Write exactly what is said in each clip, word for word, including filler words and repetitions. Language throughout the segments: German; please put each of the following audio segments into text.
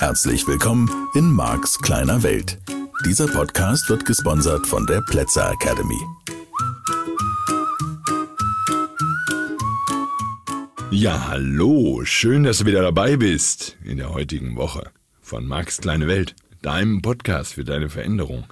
Herzlich willkommen in Marks kleiner Welt. Dieser Podcast wird gesponsert von der Plätzer Academy. Ja, hallo, schön, dass du wieder dabei bist in der heutigen Woche von Marks kleine Welt, deinem Podcast für deine Veränderung.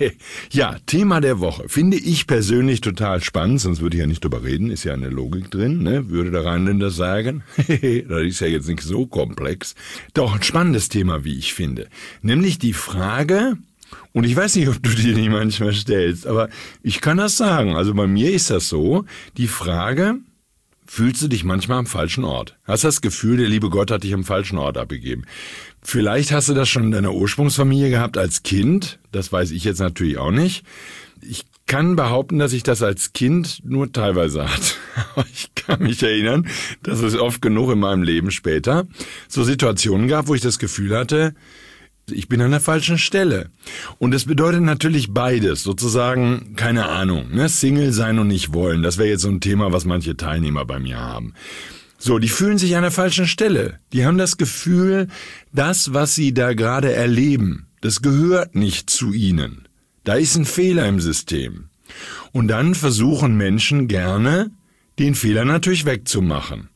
Ja, Thema der Woche finde ich persönlich total spannend, sonst würde ich ja nicht drüber reden, ist ja eine Logik drin, ne? Würde der Rheinländer sagen. Das ist ja jetzt nicht so komplex. Doch ein spannendes Thema, wie ich finde, nämlich die Frage, und ich weiß nicht, ob du dir die manchmal stellst, aber ich kann das sagen, also bei mir ist das so, die Frage: Fühlst du dich manchmal am falschen Ort? Hast das Gefühl, der liebe Gott hat dich am falschen Ort abgegeben? Vielleicht hast du das schon in deiner Ursprungsfamilie gehabt als Kind. Das weiß ich jetzt natürlich auch nicht. Ich kann behaupten, dass ich das als Kind nur teilweise hatte. Aber ich kann mich erinnern, dass es oft genug in meinem Leben später so Situationen gab, wo ich das Gefühl hatte, ich bin an der falschen Stelle. Und das bedeutet natürlich beides, sozusagen, keine Ahnung, ne? Single sein und nicht wollen. Das wäre jetzt so ein Thema, was manche Teilnehmer bei mir haben. So, die fühlen sich an der falschen Stelle. Die haben das Gefühl, das, was sie da gerade erleben, das gehört nicht zu ihnen. Da ist ein Fehler im System. Und dann versuchen Menschen gerne, den Fehler natürlich wegzumachen.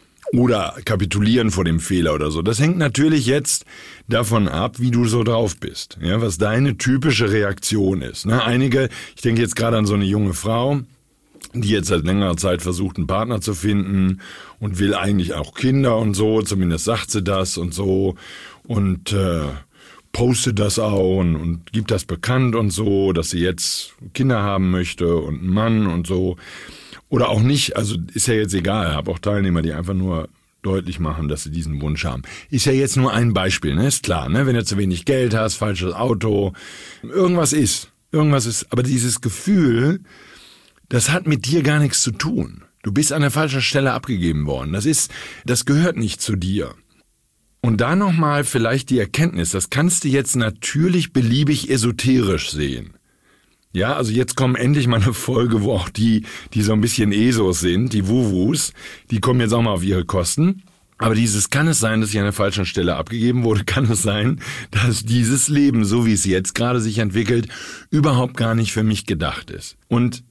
Oder kapitulieren vor dem Fehler oder so. Das hängt natürlich jetzt davon ab, wie du so drauf bist, ja, was deine typische Reaktion ist. Ne? Einige, ich denke jetzt gerade an so eine junge Frau, die jetzt seit längerer Zeit versucht, einen Partner zu finden und will eigentlich auch Kinder und so, zumindest sagt sie das und so und äh, postet das auch und, und gibt das bekannt und so, dass sie jetzt Kinder haben möchte und einen Mann und so. Oder auch nicht, also ist ja jetzt egal, ich habe auch Teilnehmer, die einfach nur deutlich machen, dass sie diesen Wunsch haben. Ist ja jetzt nur ein Beispiel, ne? Ist klar, ne? Wenn du zu wenig Geld hast, falsches Auto, irgendwas ist, irgendwas ist, aber dieses Gefühl, das hat mit dir gar nichts zu tun. Du bist an der falschen Stelle abgegeben worden. Das ist, das gehört nicht zu dir. Und da nochmal vielleicht die Erkenntnis, das kannst du jetzt natürlich beliebig esoterisch sehen. Ja, also jetzt kommen endlich mal eine Folge, wo auch die, die so ein bisschen Esos sind, die Wuwus, die kommen jetzt auch mal auf ihre Kosten. Aber dieses, kann es sein, dass ich an der falschen Stelle abgegeben wurde? Kann es sein, dass dieses Leben, so wie es jetzt gerade sich entwickelt, überhaupt gar nicht für mich gedacht ist? Und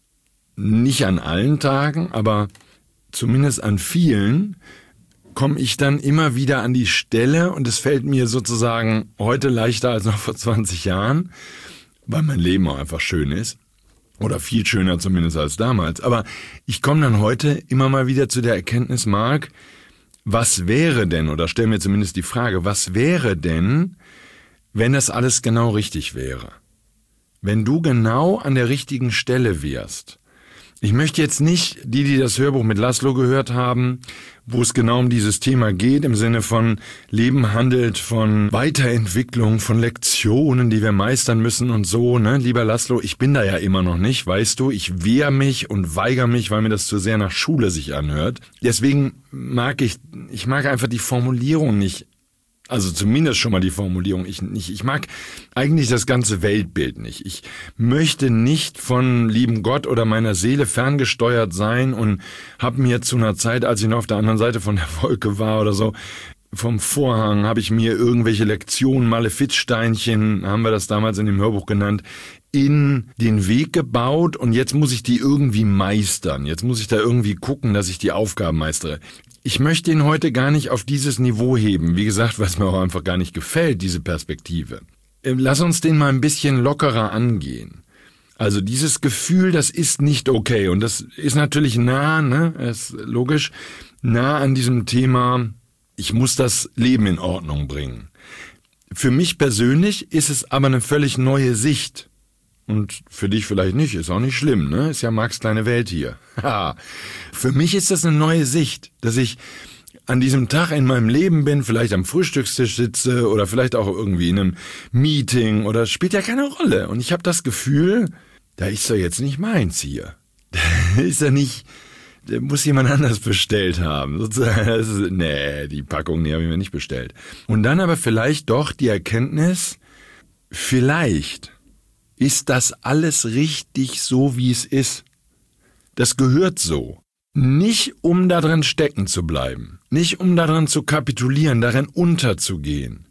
nicht an allen Tagen, aber zumindest an vielen komme ich dann immer wieder an die Stelle und es fällt mir sozusagen heute leichter als noch vor zwanzig Jahren, weil mein Leben auch einfach schön ist. Oder viel schöner zumindest als damals. Aber ich komme dann heute immer mal wieder zu der Erkenntnis, Mark, was wäre denn, oder stell mir zumindest die Frage, was wäre denn, wenn das alles genau richtig wäre? Wenn du genau an der richtigen Stelle wärst. Ich möchte jetzt nicht, die, die das Hörbuch mit Laszlo gehört haben, wo es genau um dieses Thema geht, im Sinne von Leben handelt von Weiterentwicklung, von Lektionen, die wir meistern müssen und so, ne? Lieber Laszlo, ich bin da ja immer noch nicht, weißt du, ich wehre mich und weigere mich, weil mir das zu sehr nach Schule sich anhört. Deswegen mag ich, ich mag einfach die Formulierung nicht. Also zumindest schon mal die Formulierung. Ich, ich, ich mag eigentlich das ganze Weltbild nicht. Ich möchte nicht von lieben Gott oder meiner Seele ferngesteuert sein und habe mir zu einer Zeit, als ich noch auf der anderen Seite von der Wolke war oder so, vom Vorhang, habe ich mir irgendwelche Lektionen, Malefizsteinchen, haben wir das damals in dem Hörbuch genannt, in den Weg gebaut und jetzt muss ich die irgendwie meistern. Jetzt muss ich da irgendwie gucken, dass ich die Aufgaben meistere. Ich möchte ihn heute gar nicht auf dieses Niveau heben. Wie gesagt, weil es mir auch einfach gar nicht gefällt, diese Perspektive. Lass uns den mal ein bisschen lockerer angehen. Also dieses Gefühl, das ist nicht okay. Und das ist natürlich nah, ne, ist logisch, nah an diesem Thema, ich muss das Leben in Ordnung bringen. Für mich persönlich ist es aber eine völlig neue Sicht. Und für dich vielleicht nicht, ist auch nicht schlimm, ne? Ist ja Marks kleine Welt hier. Für mich ist das eine neue Sicht, dass ich an diesem Tag in meinem Leben bin, vielleicht am Frühstückstisch sitze oder vielleicht auch irgendwie in einem Meeting oder spielt ja keine Rolle. Und ich habe das Gefühl, da ist doch jetzt nicht meins hier. Da ist ja nicht, da muss jemand anders bestellt haben. Sozusagen, das ist, nee, die Packung, die habe ich mir nicht bestellt. Und dann aber vielleicht doch die Erkenntnis, vielleicht ist das alles richtig so, wie es ist. Das gehört so. Nicht um darin stecken zu bleiben, nicht um darin zu kapitulieren, darin unterzugehen.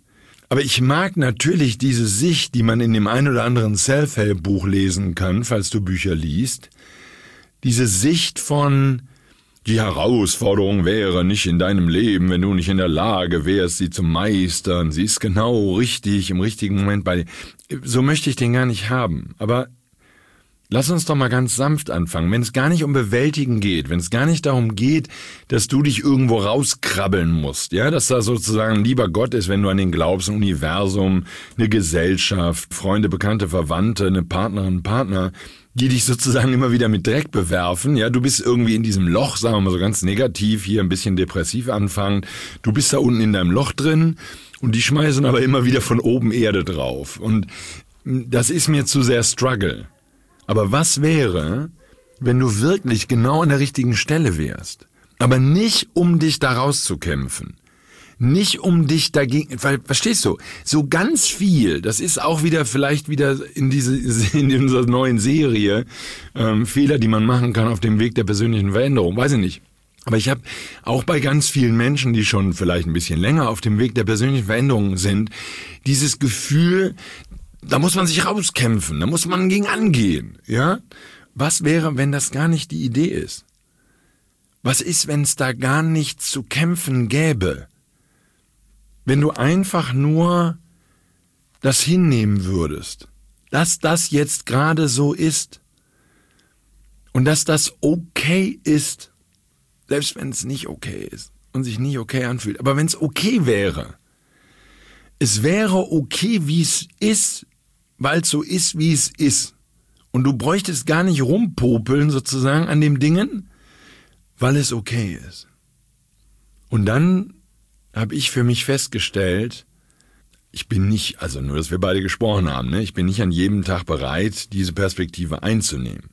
Aber ich mag natürlich diese Sicht, die man in dem ein oder anderen Self-Help-Buch lesen kann, falls du Bücher liest. Diese Sicht von, die Herausforderung wäre nicht in deinem Leben, wenn du nicht in der Lage wärst, sie zu meistern. Sie ist genau richtig, im richtigen Moment bei dir. So möchte ich den gar nicht haben. Aber lass uns doch mal ganz sanft anfangen. Wenn es gar nicht um Bewältigen geht, wenn es gar nicht darum geht, dass du dich irgendwo rauskrabbeln musst, ja, dass da sozusagen ein lieber Gott ist, wenn du an den glaubst, ein Universum, eine Gesellschaft, Freunde, Bekannte, Verwandte, eine Partnerin, Partner, die dich sozusagen immer wieder mit Dreck bewerfen, ja, du bist irgendwie in diesem Loch, sagen wir mal so ganz negativ, hier ein bisschen depressiv anfangend, du bist da unten in deinem Loch drin und die schmeißen aber immer wieder von oben Erde drauf und das ist mir zu sehr Struggle. Aber was wäre, wenn du wirklich genau an der richtigen Stelle wärst, aber nicht um dich da rauszukämpfen? Nicht um dich dagegen, weil, verstehst du, so ganz viel, das ist auch wieder vielleicht wieder in diese in dieser neuen Serie ähm, Fehler, die man machen kann auf dem Weg der persönlichen Veränderung, weiß ich nicht. Aber ich habe auch bei ganz vielen Menschen, die schon vielleicht ein bisschen länger auf dem Weg der persönlichen Veränderung sind, dieses Gefühl, da muss man sich rauskämpfen, da muss man gegen angehen, ja? Was wäre, wenn das gar nicht die Idee ist? Was ist, wenn es da gar nichts zu kämpfen gäbe? Wenn du einfach nur das hinnehmen würdest, dass das jetzt gerade so ist und dass das okay ist, selbst wenn es nicht okay ist und sich nicht okay anfühlt, aber wenn es okay wäre, es wäre okay, wie es ist, weil es so ist, wie es ist und du bräuchtest gar nicht rumpopeln sozusagen an dem Dingen, weil es okay ist. Und dann habe ich für mich festgestellt, ich bin nicht, also nur, dass wir beide gesprochen haben, ne? Ich bin nicht an jedem Tag bereit, diese Perspektive einzunehmen.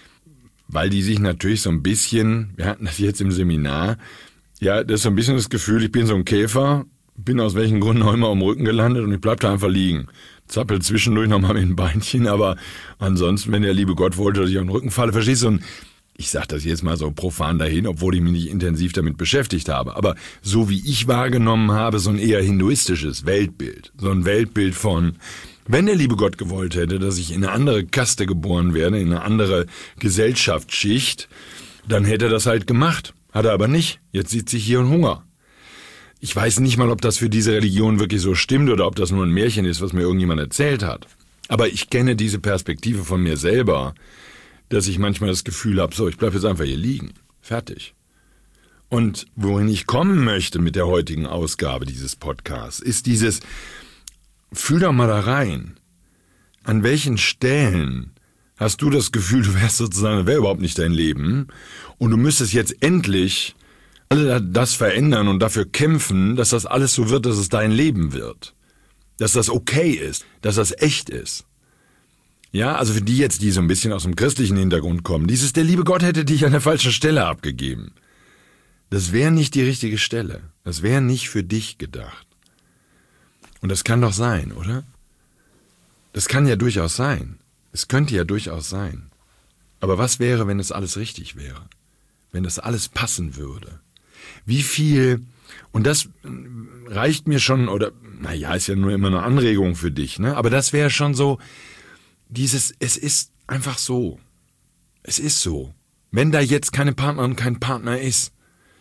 Weil die sich natürlich so ein bisschen, wir hatten das jetzt im Seminar, ja, das ist so ein bisschen das Gefühl, ich bin so ein Käfer, bin aus welchen Gründen auch immer am Rücken gelandet und ich bleib da einfach liegen. Zappel zwischendurch nochmal mit den Beinchen, aber ansonsten, wenn der liebe Gott wollte, dass ich auf den Rücken falle, verstehst du, und ich sage das jetzt mal so profan dahin, obwohl ich mich nicht intensiv damit beschäftigt habe. Aber so wie ich wahrgenommen habe, so ein eher hinduistisches Weltbild. So ein Weltbild von, wenn der liebe Gott gewollt hätte, dass ich in eine andere Kaste geboren werde, in eine andere Gesellschaftsschicht, dann hätte er das halt gemacht. Hat er aber nicht. Jetzt sitze ich hier und Hunger. Ich weiß nicht mal, ob das für diese Religion wirklich so stimmt oder ob das nur ein Märchen ist, was mir irgendjemand erzählt hat. Aber ich kenne diese Perspektive von mir selber, dass ich manchmal das Gefühl habe, so, ich bleibe jetzt einfach hier liegen. Fertig. Und wohin ich kommen möchte mit der heutigen Ausgabe dieses Podcasts, ist dieses, fühl doch mal da rein. An welchen Stellen hast du das Gefühl, du wärst sozusagen, das wäre überhaupt nicht dein Leben und du müsstest jetzt endlich alle das verändern und dafür kämpfen, dass das alles so wird, dass es dein Leben wird. Dass das okay ist, dass das echt ist. Ja, also für die jetzt, die so ein bisschen aus dem christlichen Hintergrund kommen, dieses, der liebe Gott hätte dich an der falschen Stelle abgegeben. Das wäre nicht die richtige Stelle. Das wäre nicht für dich gedacht. Und das kann doch sein, oder? Das kann ja durchaus sein. Es könnte ja durchaus sein. Aber was wäre, wenn es alles richtig wäre? Wenn das alles passen würde? Wie viel, und das reicht mir schon, oder, naja, ist ja nur immer eine Anregung für dich, ne? Aber das wäre schon so, dieses, es ist einfach so. Es ist so. Wenn da jetzt keine Partnerin, kein Partner ist,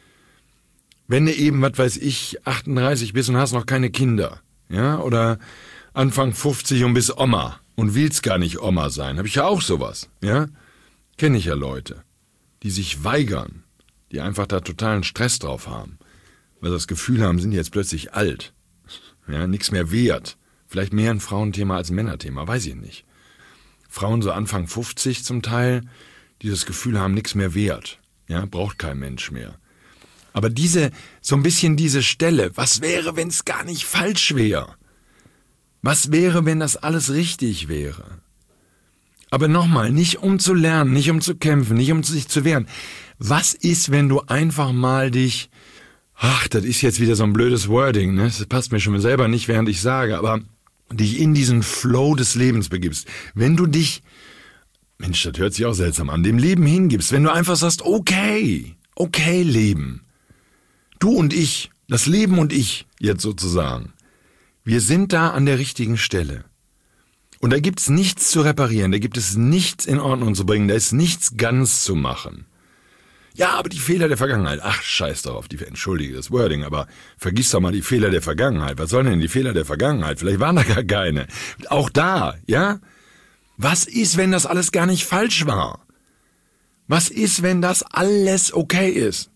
wenn du eben, was weiß ich, achtunddreißig bist und hast noch keine Kinder, ja, oder Anfang fünfzig und bist Oma und willst gar nicht Oma sein, habe ich ja auch sowas, ja, kenne ich ja Leute, die sich weigern, die einfach da totalen Stress drauf haben, weil sie das Gefühl haben, sind jetzt plötzlich alt, ja, nichts mehr wert, vielleicht mehr ein Frauenthema als ein Männerthema, weiß ich nicht. Frauen so Anfang fünfzig zum Teil, die das Gefühl haben, nichts mehr wert, ja, braucht kein Mensch mehr. Aber diese, so ein bisschen diese Stelle, was wäre, wenn es gar nicht falsch wäre? Was wäre, wenn das alles richtig wäre? Aber nochmal, nicht um zu lernen, nicht um zu kämpfen, nicht um sich zu wehren. Was ist, wenn du einfach mal dich, ach, das ist jetzt wieder so ein blödes Wording, ne? Das passt mir schon selber nicht, während ich sage, aber dich in diesen Flow des Lebens begibst. Wenn du dich, Mensch, das hört sich auch seltsam an, dem Leben hingibst, wenn du einfach sagst, okay, okay Leben, du und ich, das Leben und ich jetzt sozusagen, Wir sind da an der richtigen Stelle. Und da gibt's nichts zu reparieren, da gibt es nichts in Ordnung zu bringen, da ist nichts ganz zu machen. Ja, aber die Fehler der Vergangenheit, ach, scheiß darauf, die, entschuldige das Wording, aber vergiss doch mal die Fehler der Vergangenheit. Was sollen denn die Fehler der Vergangenheit? Vielleicht waren da gar keine. Auch da, ja? Was ist, wenn das alles gar nicht falsch war? Was ist, wenn das alles okay ist?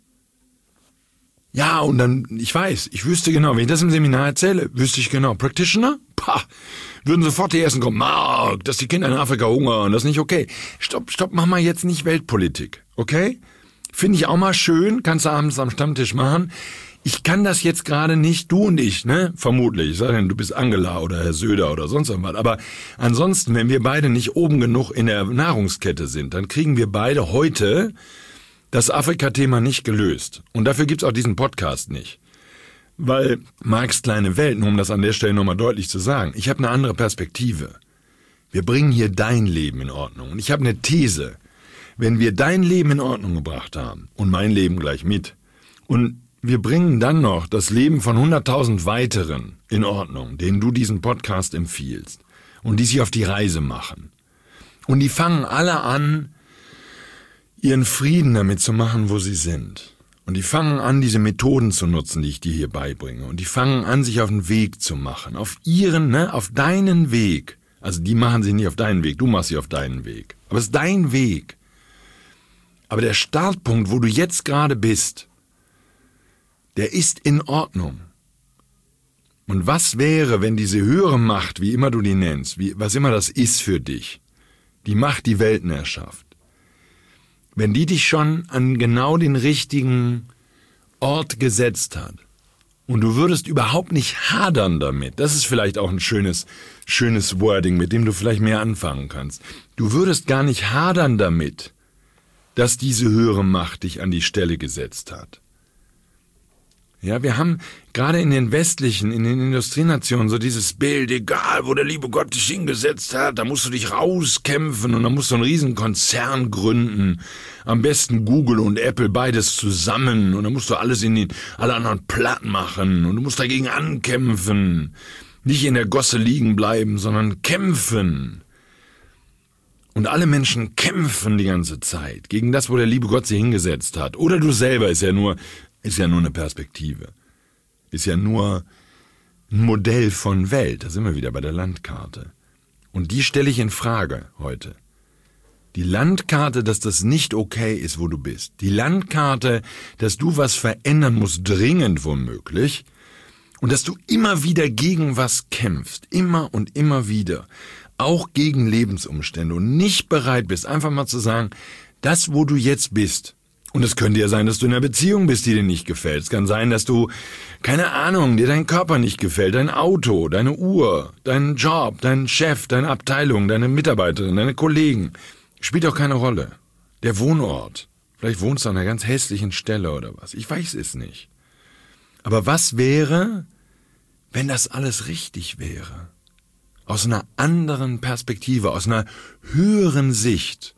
Ja, und dann, ich weiß, ich wüsste genau, wenn ich das im Seminar erzähle, wüsste ich genau, Practitioner? Pah, würden sofort die Ersten kommen, Mark, dass die Kinder in Afrika hungern, das ist nicht okay. Stopp, stopp, mach mal jetzt nicht Weltpolitik, okay? Finde ich auch mal schön, kannst du abends am Stammtisch machen. Ich kann das jetzt gerade nicht, du und ich, ne? Vermutlich, sei denn, du bist Angela oder Herr Söder oder sonst was. Aber ansonsten, wenn wir beide nicht oben genug in der Nahrungskette sind, dann kriegen wir beide heute das Afrika-Thema nicht gelöst. Und dafür gibt's auch diesen Podcast nicht. Weil Marks kleine Welt, nur um das an der Stelle nochmal deutlich zu sagen, ich habe eine andere Perspektive. Wir bringen hier dein Leben in Ordnung. Und ich habe eine These. Wenn wir dein Leben in Ordnung gebracht haben und mein Leben gleich mit und wir bringen dann noch das Leben von hunderttausend weiteren in Ordnung, denen du diesen Podcast empfiehlst und die sich auf die Reise machen. Und die fangen alle an, ihren Frieden damit zu machen, wo sie sind. Und die fangen an, diese Methoden zu nutzen, die ich dir hier beibringe. Und die fangen an, sich auf den Weg zu machen. Auf ihren, ne, auf deinen Weg. Also die machen sich nicht auf deinen Weg, du machst sie auf deinen Weg. Aber es ist dein Weg. Aber der Startpunkt, wo du jetzt gerade bist, der ist in Ordnung. Und was wäre, wenn diese höhere Macht, wie immer du die nennst, wie, was immer das ist für dich, die Macht, die Welten erschafft, wenn die dich schon an genau den richtigen Ort gesetzt hat und du würdest überhaupt nicht hadern damit, das ist vielleicht auch ein schönes, schönes Wording, mit dem du vielleicht mehr anfangen kannst, du würdest gar nicht hadern damit, dass diese höhere Macht dich an die Stelle gesetzt hat. Ja, wir haben gerade in den westlichen, in den Industrienationen so dieses Bild, egal wo der liebe Gott dich hingesetzt hat, da musst du dich rauskämpfen und dann musst du einen riesen Konzern gründen. Am besten Google und Apple beides zusammen und dann musst du alles in den, alle anderen platt machen und du musst dagegen ankämpfen. Nicht in der Gosse liegen bleiben, sondern kämpfen. Und alle Menschen kämpfen die ganze Zeit gegen das, wo der liebe Gott sie hingesetzt hat. Oder du selber, ist ja nur, ist ja nur eine Perspektive. Ist ja nur ein Modell von Welt. Da sind wir wieder bei der Landkarte. Und die stelle ich in Frage heute. Die Landkarte, dass das nicht okay ist, wo du bist. Die Landkarte, dass du was verändern musst, dringend womöglich. Und dass du immer wieder gegen was kämpfst. Immer und immer wieder. Auch gegen Lebensumstände und nicht bereit bist, einfach mal zu sagen, das, wo du jetzt bist, und es könnte ja sein, dass du in einer Beziehung bist, die dir nicht gefällt. Es kann sein, dass du, keine Ahnung, dir dein Körper nicht gefällt, dein Auto, deine Uhr, dein Job, dein Chef, deine Abteilung, deine Mitarbeiterin, deine Kollegen. Spielt auch keine Rolle. Der Wohnort. Vielleicht wohnst du an einer ganz hässlichen Stelle oder was. Ich weiß es nicht. Aber was wäre, wenn das alles richtig wäre? Aus einer anderen Perspektive, aus einer höheren Sicht,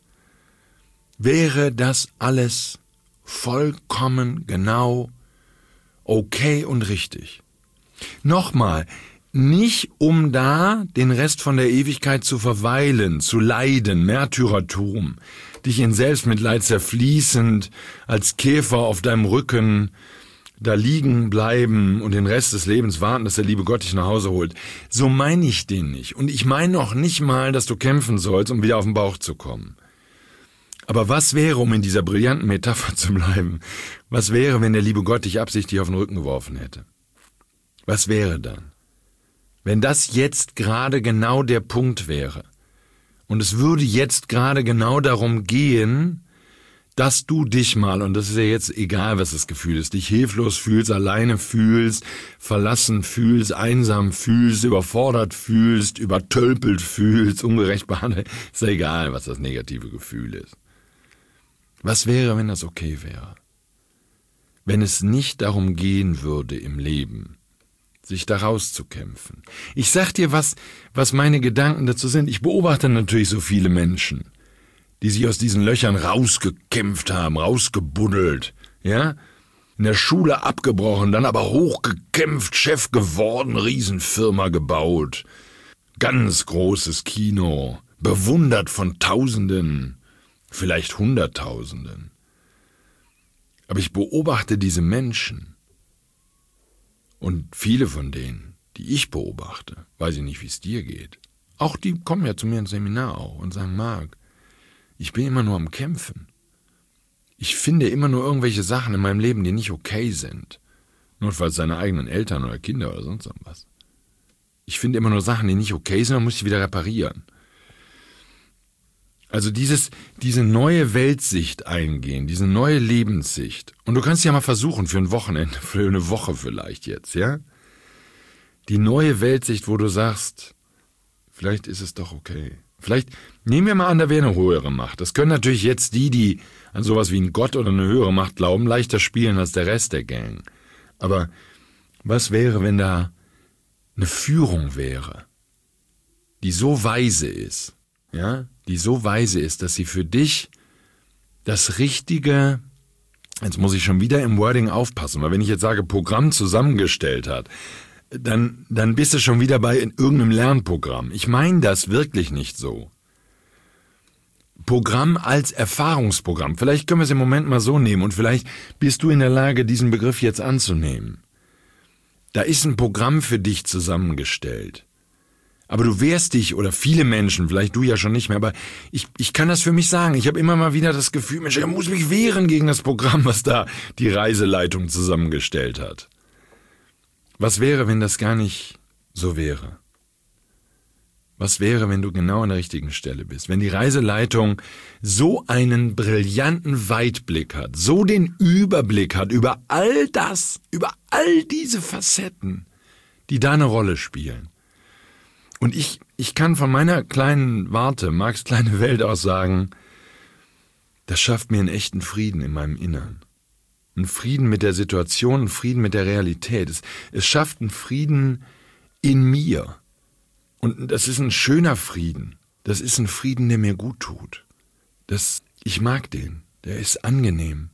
wäre das alles vollkommen genau okay und richtig. Nochmal, nicht um da den Rest von der Ewigkeit zu verweilen, zu leiden, Märtyrertum, dich in Selbstmitleid zerfließend, als Käfer auf deinem Rücken da liegen bleiben und den Rest des Lebens warten, dass der liebe Gott dich nach Hause holt. So meine ich den nicht. Und ich meine noch nicht mal, dass du kämpfen sollst, um wieder auf den Bauch zu kommen. Aber was wäre, um in dieser brillanten Metapher zu bleiben, was wäre, wenn der liebe Gott dich absichtlich auf den Rücken geworfen hätte? Was wäre dann? Wenn das jetzt gerade genau der Punkt wäre und es würde jetzt gerade genau darum gehen, dass du dich mal, und das ist ja jetzt egal, was das Gefühl ist, dich hilflos fühlst, alleine fühlst, verlassen fühlst, einsam fühlst, überfordert fühlst, übertölpelt fühlst, ungerecht behandelt, ist ja egal, was das negative Gefühl ist. Was wäre, wenn das okay wäre? Wenn es nicht darum gehen würde im Leben, sich da rauszukämpfen. Ich sag dir, was, was meine Gedanken dazu sind. Ich beobachte natürlich so viele Menschen, die sich aus diesen Löchern rausgekämpft haben, rausgebuddelt, ja? In der Schule abgebrochen, dann aber hochgekämpft, Chef geworden, Riesenfirma gebaut, ganz großes Kino, bewundert von Tausenden, vielleicht Hunderttausenden. Aber ich beobachte diese Menschen und viele von denen, die ich beobachte, weiß ich nicht, wie es dir geht. Auch die kommen ja zu mir ins Seminar auch und sagen, Marc, ich bin immer nur am Kämpfen. Ich finde immer nur irgendwelche Sachen in meinem Leben, die nicht okay sind. Notfalls seine eigenen Eltern oder Kinder oder sonst irgendwas. Ich finde immer nur Sachen, die nicht okay sind, dann muss ich wieder reparieren. Also dieses, diese neue Weltsicht eingehen, diese neue Lebenssicht. Und du kannst ja mal versuchen für ein Wochenende, für eine Woche vielleicht jetzt, ja? Die neue Weltsicht, wo du sagst, vielleicht ist es doch okay. Vielleicht, nehmen wir mal an, da wäre eine höhere Macht. Das können natürlich jetzt die, die an sowas wie einen Gott oder eine höhere Macht glauben, leichter spielen als der Rest der Gang. Aber was wäre, wenn da eine Führung wäre, die so weise ist, ja, die so weise ist, dass sie für dich das richtige, jetzt muss ich schon wieder im Wording aufpassen, weil wenn ich jetzt sage, Programm zusammengestellt hat, dann, dann bist du schon wieder bei irgendeinem Lernprogramm. Ich meine das wirklich nicht so. Programm als Erfahrungsprogramm. Vielleicht können wir es im Moment mal so nehmen und vielleicht bist du in der Lage, diesen Begriff jetzt anzunehmen. Da ist ein Programm für dich zusammengestellt. Aber du wehrst dich, oder viele Menschen, vielleicht du ja schon nicht mehr, aber ich, ich kann das für mich sagen. Ich habe immer mal wieder das Gefühl, Mensch, ich muss mich wehren gegen das Programm, was da die Reiseleitung zusammengestellt hat. Was wäre, wenn das gar nicht so wäre? Was wäre, wenn du genau an der richtigen Stelle bist? Wenn die Reiseleitung so einen brillanten Weitblick hat, so den Überblick hat über all das, über all diese Facetten, die da eine Rolle spielen. Und ich, ich kann von meiner kleinen Warte, Marcs kleine Welt aus sagen, das schafft mir einen echten Frieden in meinem Innern. Einen Frieden mit der Situation, einen Frieden mit der Realität. Es, es schafft einen Frieden in mir. Und das ist ein schöner Frieden. Das ist ein Frieden, der mir gut tut. Das, ich mag den. Der ist angenehm.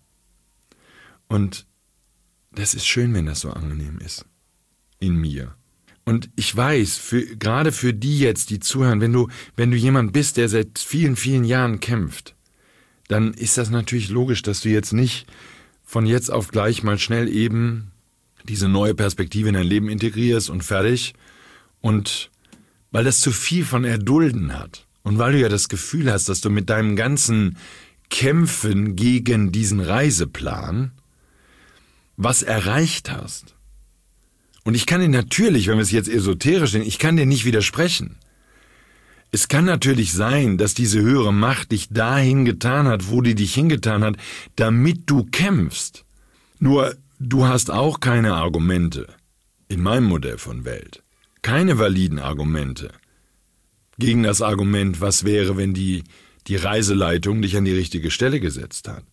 Und das ist schön, wenn das so angenehm ist. In mir. Und ich weiß, für, gerade für die jetzt, die zuhören, wenn du, wenn du jemand bist, der seit vielen, vielen Jahren kämpft, dann ist das natürlich logisch, dass du jetzt nicht von jetzt auf gleich mal schnell eben diese neue Perspektive in dein Leben integrierst und fertig. Und weil das zu viel von Erdulden hat und weil du ja das Gefühl hast, dass du mit deinem ganzen Kämpfen gegen diesen Reiseplan was erreicht hast. Und ich kann dir natürlich, wenn wir es jetzt esoterisch sehen, ich kann dir nicht widersprechen. Es kann natürlich sein, dass diese höhere Macht dich dahin getan hat, wo die dich hingetan hat, damit du kämpfst. Nur, du hast auch keine Argumente in meinem Modell von Welt. Keine validen Argumente gegen das Argument, was wäre, wenn die, die Reiseleitung dich an die richtige Stelle gesetzt hat.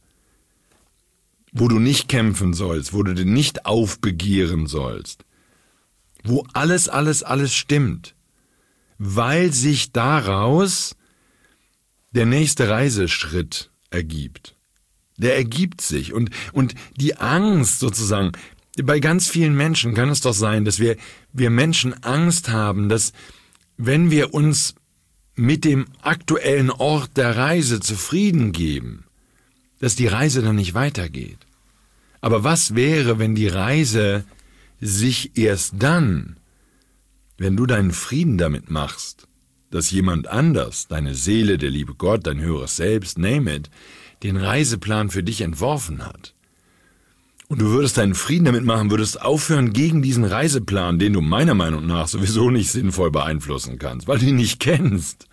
Wo du nicht kämpfen sollst, wo du dich nicht aufbegehren sollst. Wo alles, alles, alles stimmt. Weil sich daraus der nächste Reiseschritt ergibt. Der ergibt sich. Und, und die Angst sozusagen, bei ganz vielen Menschen kann es doch sein, dass wir, wir Menschen Angst haben, dass wenn wir uns mit dem aktuellen Ort der Reise zufrieden geben, dass die Reise dann nicht weitergeht. Aber was wäre, wenn die Reise sich erst dann, wenn du deinen Frieden damit machst, dass jemand anders, deine Seele, der liebe Gott, dein höheres Selbst, name it, den Reiseplan für dich entworfen hat. Und du würdest deinen Frieden damit machen, würdest aufhören gegen diesen Reiseplan, den du meiner Meinung nach sowieso nicht sinnvoll beeinflussen kannst, weil du ihn nicht kennst.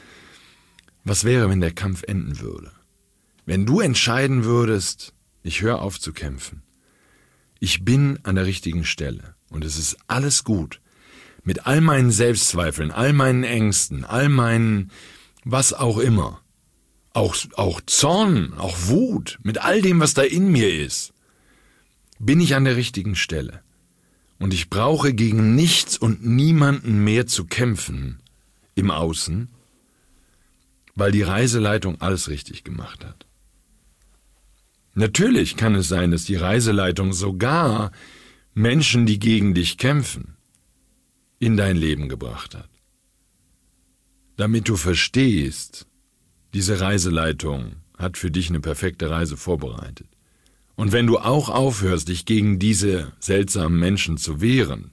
Was wäre, wenn der Kampf enden würde? Wenn du entscheiden würdest, ich höre auf zu kämpfen. Ich bin an der richtigen Stelle und es ist alles gut. Mit all meinen Selbstzweifeln, all meinen Ängsten, all meinen was auch immer. Auch, auch Zorn, auch Wut, mit all dem, was da in mir ist, bin ich an der richtigen Stelle. Und ich brauche gegen nichts und niemanden mehr zu kämpfen im Außen, , weil die Reiseleitung alles richtig gemacht hat. Natürlich kann es sein, dass die Reiseleitung sogar Menschen, die gegen dich kämpfen, in dein Leben gebracht hat. Damit du verstehst, diese Reiseleitung hat für dich eine perfekte Reise vorbereitet. Und wenn du auch aufhörst, dich gegen diese seltsamen Menschen zu wehren,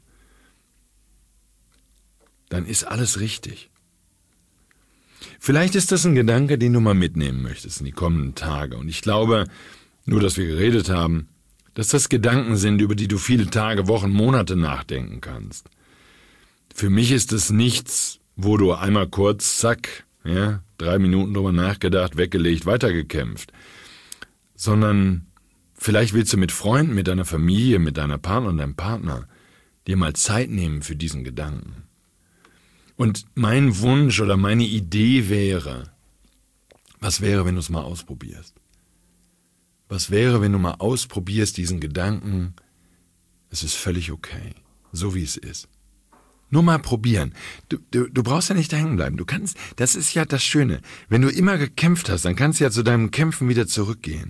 dann ist alles richtig. Vielleicht ist das ein Gedanke, den du mal mitnehmen möchtest in die kommenden Tage. Und ich glaube, nur dass wir geredet haben, dass das Gedanken sind, über die du viele Tage, Wochen, Monate nachdenken kannst. Für mich ist es nichts, wo du einmal kurz, zack, ja, drei Minuten drüber nachgedacht, weggelegt, weitergekämpft. Sondern vielleicht willst du mit Freunden, mit deiner Familie, mit deiner Partnerin und deinem Partner dir mal Zeit nehmen für diesen Gedanken. Und mein Wunsch oder meine Idee wäre, was wäre, wenn du es mal ausprobierst? Was wäre, wenn du mal ausprobierst, diesen Gedanken, es ist völlig okay, so wie es ist. Nur mal probieren. Du, du, du brauchst ja nicht da hängen bleiben. Du kannst, das ist ja das Schöne. Wenn du immer gekämpft hast, dann kannst du ja zu deinem Kämpfen wieder zurückgehen.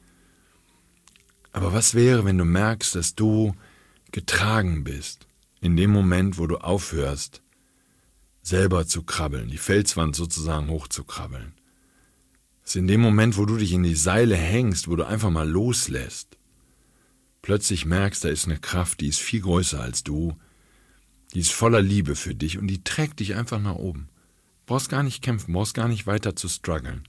Aber was wäre, wenn du merkst, dass du getragen bist, in dem Moment, wo du aufhörst, selber zu krabbeln, die Felswand sozusagen hochzukrabbeln. Das ist in dem Moment, wo du dich in die Seile hängst, wo du einfach mal loslässt, plötzlich merkst, da ist eine Kraft, die ist viel größer als du, die ist voller Liebe für dich und die trägt dich einfach nach oben. Brauchst gar nicht kämpfen, brauchst gar nicht weiter zu strugglen.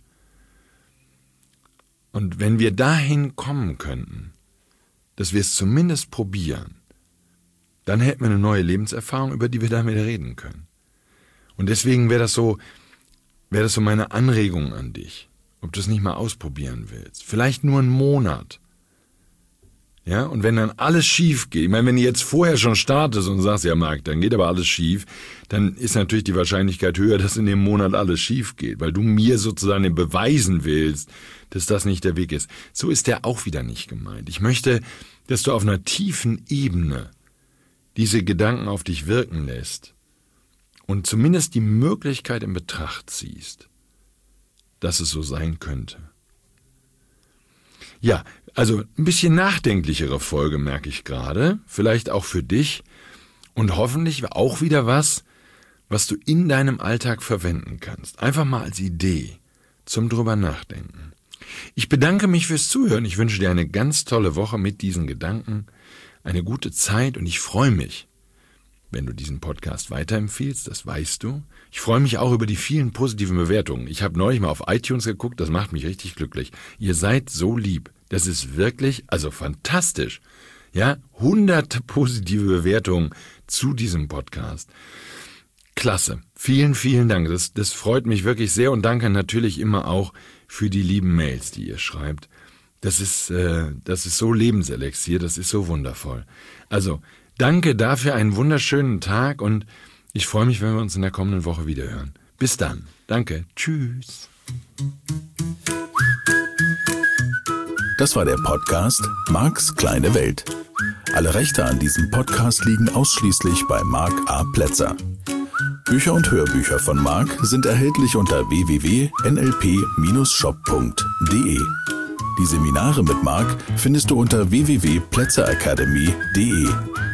Und wenn wir dahin kommen könnten, dass wir es zumindest probieren, dann hätten wir eine neue Lebenserfahrung, über die wir damit reden können. Und deswegen wäre das so, wäre das so meine Anregung an dich, ob du es nicht mal ausprobieren willst. Vielleicht nur einen Monat. Ja, und wenn dann alles schief geht, ich meine, wenn du jetzt vorher schon startest und sagst, ja Marc, dann geht aber alles schief, dann ist natürlich die Wahrscheinlichkeit höher, dass in dem Monat alles schief geht, weil du mir sozusagen beweisen willst, dass das nicht der Weg ist. So ist der auch wieder nicht gemeint. Ich möchte, dass du auf einer tiefen Ebene diese Gedanken auf dich wirken lässt und zumindest die Möglichkeit in Betracht ziehst, dass es so sein könnte. Ja, also ein bisschen nachdenklichere Folge merke ich gerade, vielleicht auch für dich und hoffentlich auch wieder was, was du in deinem Alltag verwenden kannst. Einfach mal als Idee zum drüber nachdenken. Ich bedanke mich fürs Zuhören. Ich wünsche dir eine ganz tolle Woche mit diesen Gedanken, eine gute Zeit und ich freue mich, wenn du diesen Podcast weiterempfiehlst, das weißt du. Ich freue mich auch über die vielen positiven Bewertungen. Ich habe neulich mal auf iTunes geguckt, das macht mich richtig glücklich. Ihr seid so lieb. Das ist wirklich, also fantastisch. Ja, hunderte positive Bewertungen zu diesem Podcast. Klasse. Vielen, vielen Dank. Das, das freut mich wirklich sehr und danke natürlich immer auch für die lieben Mails, die ihr schreibt. Das ist, äh, das ist so Lebenselixier, das ist so wundervoll. Also, danke dafür, einen wunderschönen Tag und ich freue mich, wenn wir uns in der kommenden Woche wiederhören. Bis dann. Danke. Tschüss. Das war der Podcast Marcs kleine Welt. Alle Rechte an diesem Podcast liegen ausschließlich bei Marc A. Plätzer. Bücher und Hörbücher von Marc sind erhältlich unter w w w punkt n l p Bindestrich shop punkt d e. Die Seminare mit Marc findest du unter w w w punkt plätzer academy punkt d e.